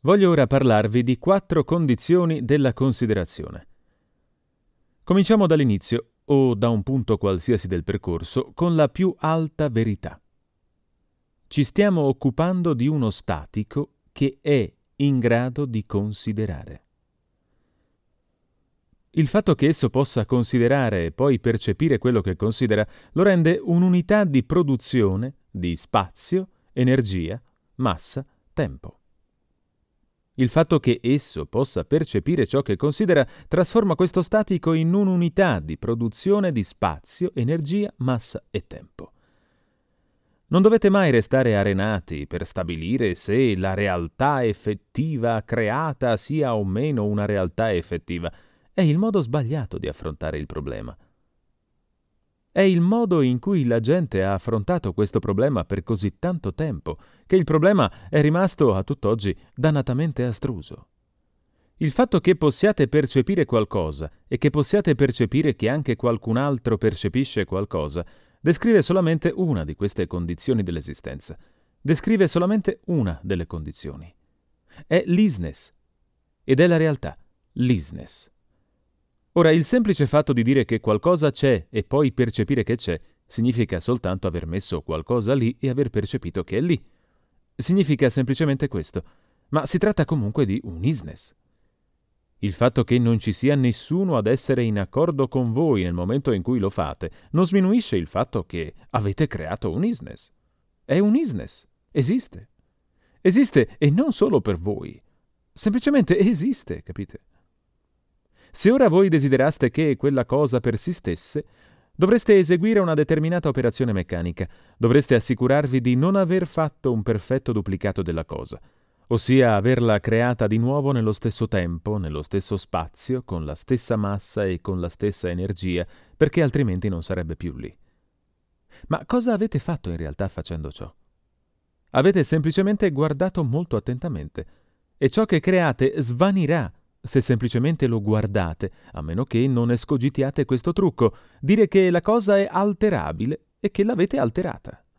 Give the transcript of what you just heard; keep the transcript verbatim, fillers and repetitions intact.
Voglio ora parlarvi di quattro condizioni della considerazione. Cominciamo dall'inizio, o da un punto qualsiasi del percorso, con la più alta verità. Ci stiamo occupando di uno statico che è in grado di considerare. Il fatto che esso possa considerare e poi percepire quello che considera lo rende un'unità di produzione di spazio, energia, massa, tempo. Il fatto che esso possa percepire ciò che considera trasforma questo statico in un'unità di produzione di spazio, energia, massa e tempo. Non dovete mai restare arenati per stabilire se la realtà effettiva creata sia o meno una realtà effettiva. È il modo sbagliato di affrontare il problema. È il modo in cui la gente ha affrontato questo problema per così tanto tempo, che il problema è rimasto a tutt'oggi dannatamente astruso. Il fatto che possiate percepire qualcosa e che possiate percepire che anche qualcun altro percepisce qualcosa descrive solamente una di queste condizioni dell'esistenza. Descrive solamente una delle condizioni. È l'isness ed è la realtà, l'isness. Ora, il semplice fatto di dire che qualcosa c'è e poi percepire che c'è significa soltanto aver messo qualcosa lì e aver percepito che è lì. Significa semplicemente questo, ma si tratta comunque di un isness. Il fatto che non ci sia nessuno ad essere in accordo con voi nel momento in cui lo fate non sminuisce il fatto che avete creato un isness. È un isness. Esiste. Esiste e non solo per voi. Semplicemente esiste, capite? Se ora voi desideraste che quella cosa persistesse, dovreste eseguire una determinata operazione meccanica, dovreste assicurarvi di non aver fatto un perfetto duplicato della cosa, ossia averla creata di nuovo nello stesso tempo, nello stesso spazio, con la stessa massa e con la stessa energia, perché altrimenti non sarebbe più lì. Ma cosa avete fatto in realtà facendo ciò? Avete semplicemente guardato molto attentamente, e ciò che create svanirà se semplicemente lo guardate, a meno che non escogitiate questo trucco, dire che la cosa è alterabile e che l'avete alterata.